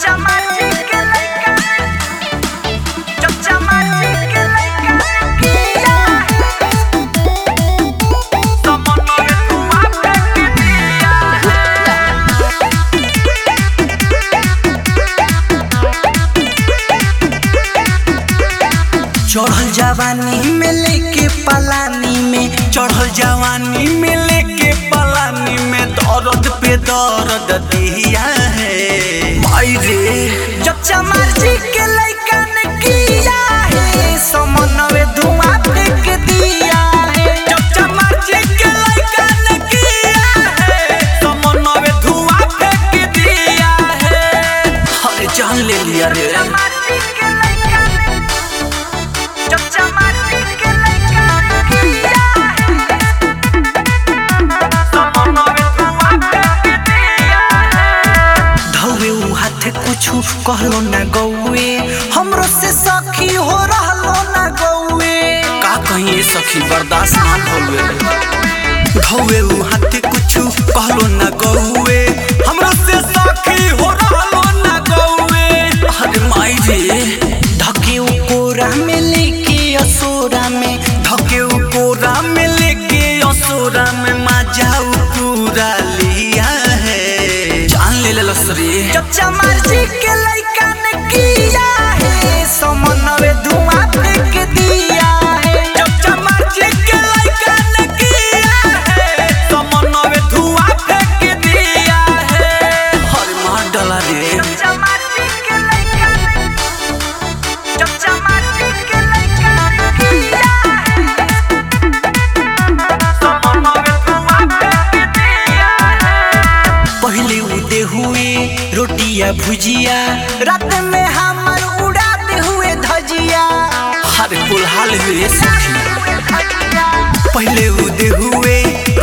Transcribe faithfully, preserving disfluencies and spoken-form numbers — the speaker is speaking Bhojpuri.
चढ़ल जवानी में लेके पलानी में चढ़ल जवानी में लेके पलानी में दर्द पे दर्द दिया है भाई रे। जब चमार जी के लइका ने किया है समनवे धुआं फेंक दिया है। जब चमार जी के लइका ने किया है समनवे धुआं फेंक दिया है। अरे जान ले लिया रे। कुछु कहलो ना गौए हमरो से सखी हो रहलो ना गौए का कहीं सखी बर्दाश्त ना होवे धौवे उ हाथे कुछु कहलो ना गौए हमरो से सखी हो रहलो ना गौए। अरे माई रे धके उ कोरा में लेके असोरा में धके उ कोरा में लेके असोरा में मजाऊ पूरा लिया है जान ले ले लसरी। जब चमार जी के लइका ने किया है समनवे धुआं फेंक दिया है। जब चमार जी के लइका ने किया है समनवे धुआं फेंक दिया है। हर मार डाला रे। जब चमार जी के लइका ने जब चमार जी के लइका ने किया है समनवे धुआं फेंक दिया है। पहले उदे हुए रोटिया भुजिया रात में हमर उड़ाते हुए धजिया। हर कुल हाल हुए सखी पहले उदे हुए